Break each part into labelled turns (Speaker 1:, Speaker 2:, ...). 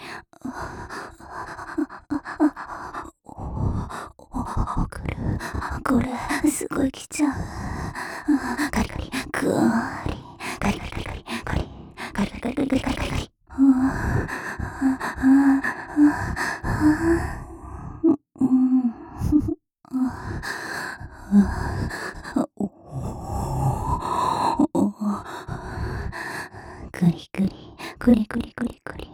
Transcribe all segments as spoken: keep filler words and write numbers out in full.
Speaker 1: おくる、これ、すごい来ちゃう。カリカリ、くーり、カリカリカリカリ、カリ、カリカリカリカリカリカリカリカリ。うん。くりくり、くりくりくりくり。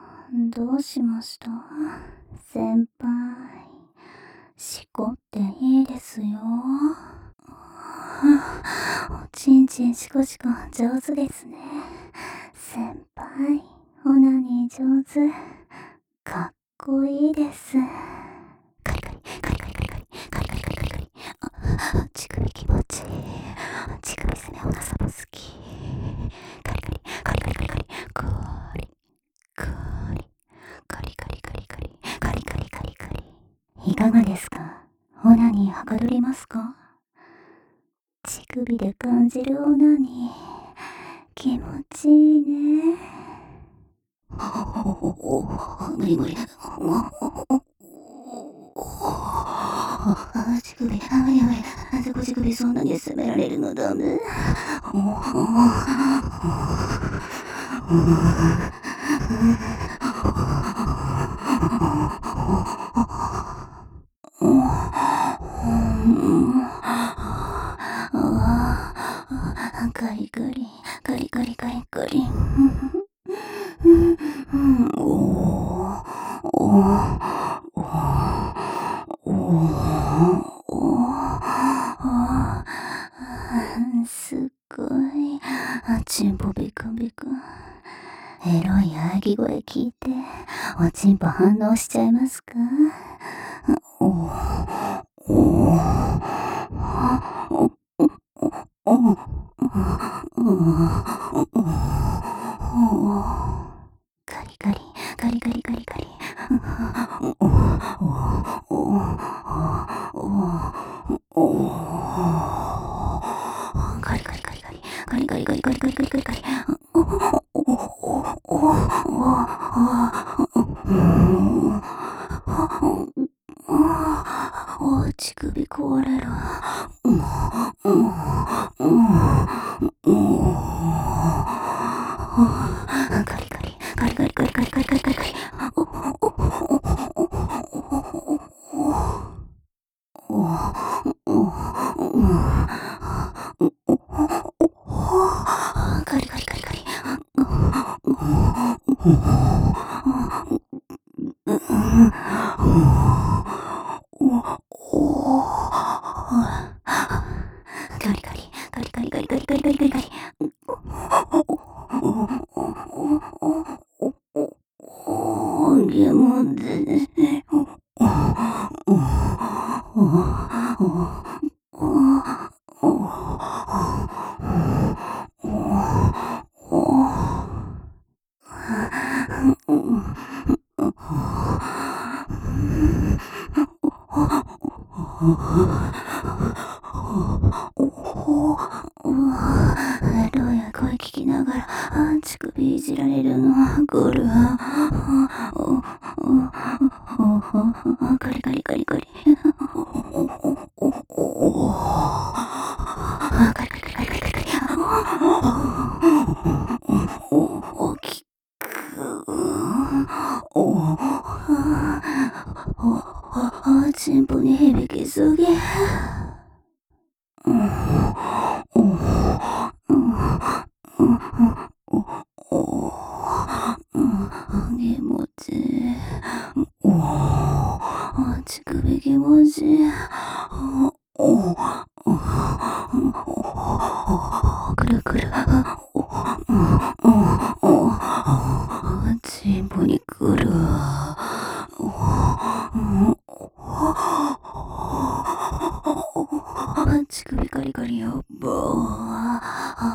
Speaker 1: どうしました？先輩、しこっていいですよ。おちんちんしこしこ上手ですね。先輩、オナニー上手。かっこいいです。カリカリ、カリカリカリカリ、カリカリカリカリカリ。あ、乳首気持ちいい。乳首すね、おなさも好き。カリカリ、カリカリカリカリ、カリ、カリ、カリカリカリカリ、カリカリカリカリ。いかがですか？オナニーはかどりますか？乳首で感じるオナニー、気持ちいいね。無理無理。乳首、無理無理。あそこ乳首そんなに責められるのダメ。カリカリ、カリカリカリカリ。すっごい。チンポビクビク。エロい喘ぎ声聞いて、おちんぽ反応しちゃいますか？おおカリカリ、カリカリカリカリ。カリカリカリカリ、カリカリカリカリカリカリカリカリ。お乳首壊れる。カリカリカリカリカリカリカリカリカリカリ。カリカリカリカリ。カリカリカリカリカリカリカリカリカリカリ。ゲモでどうや声聞きながら乳首いじられるのゴルカリカリカリカリ。カリカリカリカリカリカリカリ。大きくチンポに響きすぎ。気持ちいい。乳首気持ちいい。くるくる。チンポにくる。乳首カリカリやっば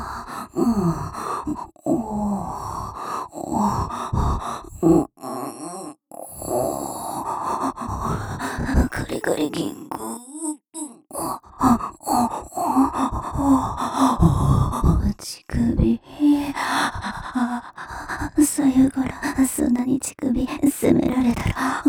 Speaker 1: カリカリギング。乳首左右からそんなに乳首責められたら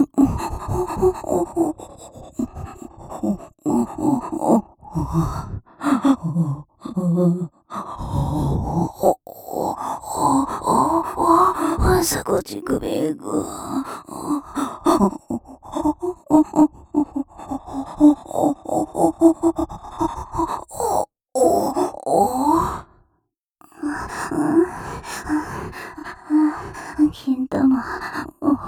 Speaker 1: 鎖骨乳首が金玉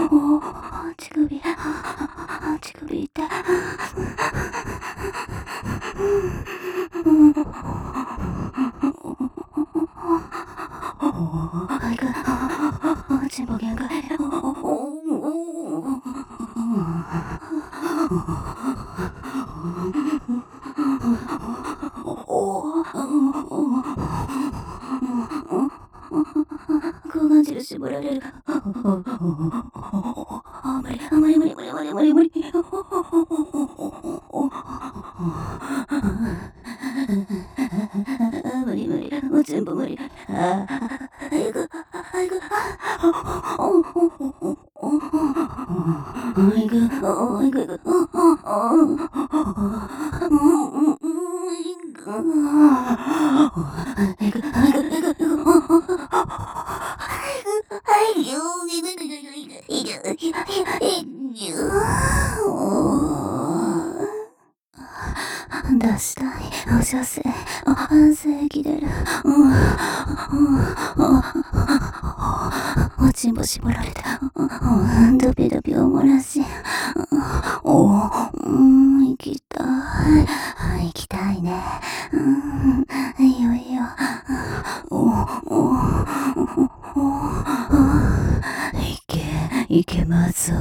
Speaker 1: 乳首、乳首痛い。あいか、ちんぽ限界。抗がん汁絞られる。あ、無理、無理、無理、無理、無理、無理、無理。無理、無理、もう全部無理。ああ、いく、あいく、いく、いく、いく、出したい。お女性。安静気出る。おちんぼ絞られた。ドビドビおもらし。おうん行きたい。行きたいね。いいよいいよ。いけ、いけますぞ。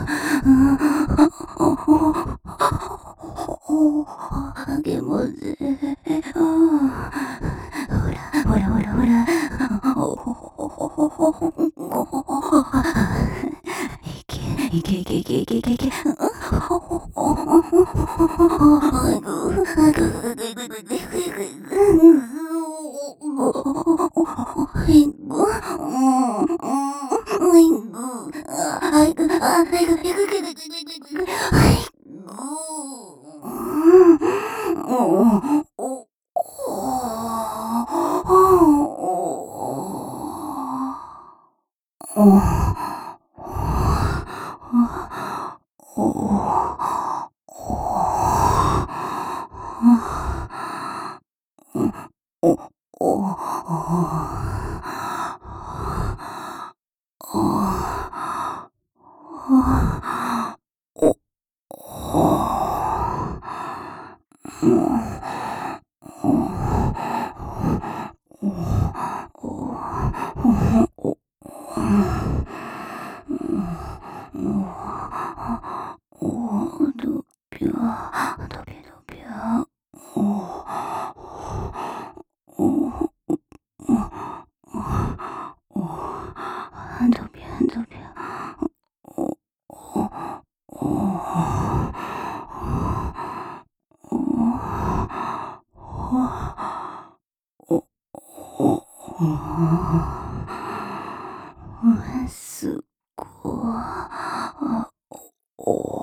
Speaker 1: あげもぜ。ほら、ほらほらほら。いけ、いけいけいけいけいけいけ。おすっご